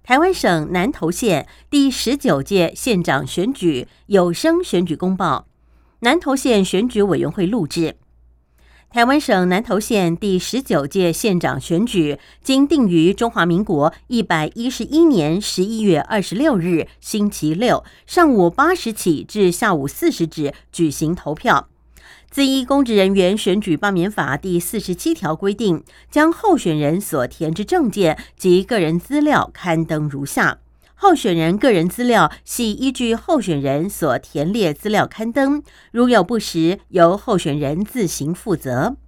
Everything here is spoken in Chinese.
台湾省南投县第19届县长选举有声选举公报，南投县选举委员会录制。台湾省南投县第19届县长选举，经定于中华民国111年11月26日星期六上午8时起至下午4时止举行投票。自依公职人员选举罢免法第47条规定，将候选人所填之证件及个人资料刊登如下。候选人个人资料系依据候选人所填列资料刊登，如有不实，由候选人自行负责。